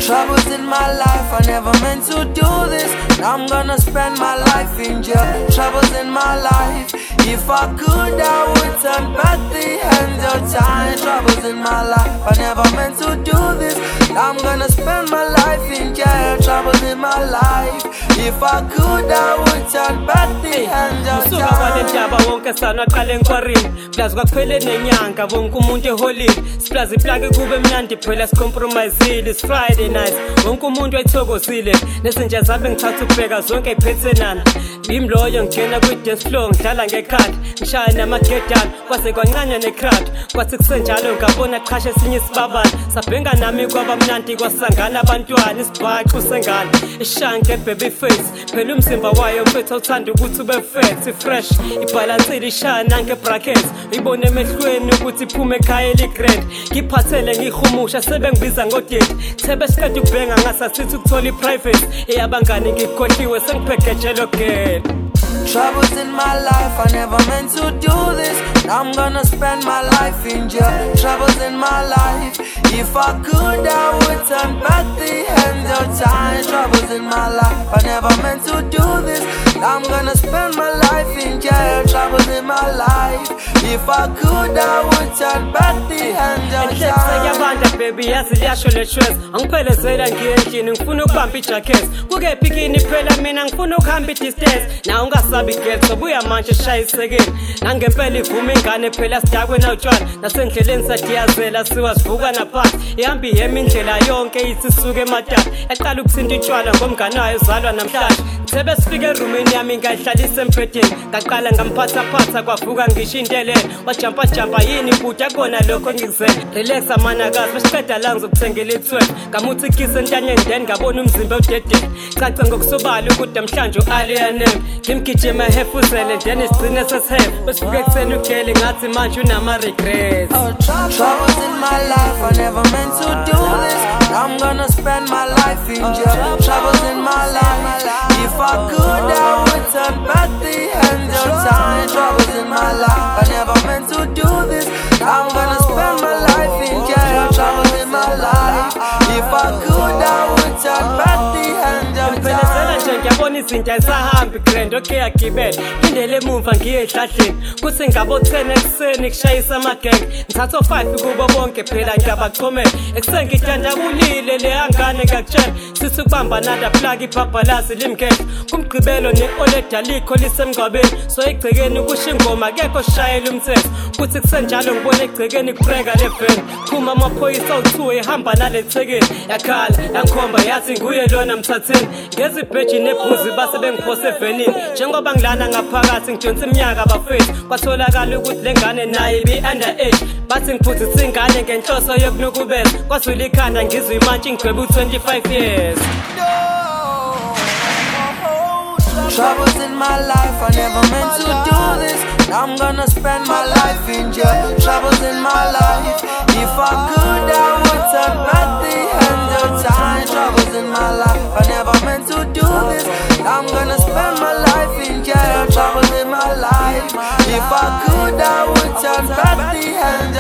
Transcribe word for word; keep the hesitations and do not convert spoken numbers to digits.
Troubles in my life, I never meant to do this. Now I'm gonna spend my life in jail. Troubles in my life, if I could I would turn back the hands of time. Troubles in my life, I never meant to do this. Now I'm gonna spend my life in jail. Troubles in my life, if I could I would turn back the hands of time. Musuka kwalendaba wonke sana qale ngikwarini. Plaza kwaphele nenyanga wonke umuntu eholile. Siplaza iplaki kube mnandi phela sicompromise. It's Friday night, wonke umuntu ayithokozile. Nezinja zabe ngithatha ubheka zonke iphethe nana. Imloyo ngena kwi dance floor ngidlala ngekhadi. Ngishaya namagedana kwase kwancanya necrowd. Kwathi kusenjalo ngabona qhashe esinye isibabana. Sabhenga nami kwaba mnandi kwasangana abantwana isibhaxu sengane. Ishanke baby face, phela umzimba wayo mfethu uthanda ukuthi ube fat, fresh. Ibalansile ishana ngebrackets. Uyibone emehlweni ukuthi iphume ekhaya eligrand. Ngiphathele ngihumusha sebengibiza ngodate. Thebe sikade ukubhenga ngasasithi ukuthola iprivate. Eyabangani ngikhohliwe sengiphekejelo girl. Troubles in my life, I never meant to do this. Now I'm gonna spend my life in jail. Troubles in my life, if I could I would turn back the hands of time. Troubles in my life, I never meant to do this. Now I'm gonna spend my life in jail. Troubles in my life, if I could I would turn back the hands of time. Yabanda baby yazi liyasho le stress. Angiphelezela ngiendlini ngifuna ukubamba ijacket. Kuke bikini phela mina ngifuna ukuhamba idistance. Na ungasabi girl sobuya manje shayisekeni. Nangempela ivume ingane phela sidakwe nawutshwana. Nasendleleni sadiyazela siwa sivuka naphansi. Ihamba ihema indlela yonke ithi suke ematata. Yaqala ukuthinta itshwala ngomngane wayo uzalwa namhlanje. Thebe sifike erumini yami ngayihlalisa embhedeni. Ngaqala ngamphatha phatha kwavuka ngisho intelelo. Wajampa jampa yini futhi akona lokho ngikuzela. Relax amanakazi besiqeda la ngizokuthengela i-twelve. Ngamuthi ikise entanyeni then ngabona umzimba udedede. Cace ngokusobala ukuthi namhlanje u-Alianem. Ngimgijima ehefuzele then isigcine sesihebe. Besivuke ekuseni ugele ngathi manje unama regrets. Troubles in my life, I never meant to do this. Now I'm gonna spend my life in jail. Troubles in my life, if I could I would turn back the hands of time. Troubles in my life, I never meant to do this. Now I'm gonna spend my life in jail. Troubles in my life, if I could I would turn back the hands of time. Ngiyabona izinto ayisahambi grand okay agibele indele emumva ngiye ehlahleni kuthi ngabo ten ekseni kushayisa amagenge ngithatha five kubo bonke phela ngiyabachomela ekseni ngidandabulile le angane ngakutshela sithi ukubamba nada plug ibhabhalazi limkhethe kumgqibelo ne-oleda likho lisemngcwabeni so egcekeni kusho ingoma kekho shayela umthetho kuthi kusenjalo ngibona egcekeni kubreka le van phuma amaphoyisa awu-two ehamba nale thekeni yakhala yangikhomba yathi nguye lona mthatheni ngezi ibheji nephuzi base bengiphose evenini njengoba ngilana ngaphakathi ngidonsa iminyaka abafethu kwatholakala ukuthi le ngane nayo ibi-underage bathi ngiphuthisa ingane ngenhloso yokunukubeza kwazwila ikhanda ngizwe imantshi ngigwebe u-twenty-five years. Troubles in my life, I never meant to do this. Now I'm gonna spend my life in jail. Troubles in my life, if I could I would turn back the hands of time. Troubles in my life, I never meant to do this. Now I'm gonna spend my life in jail. Troubles in my life, if I could I would turn back the hands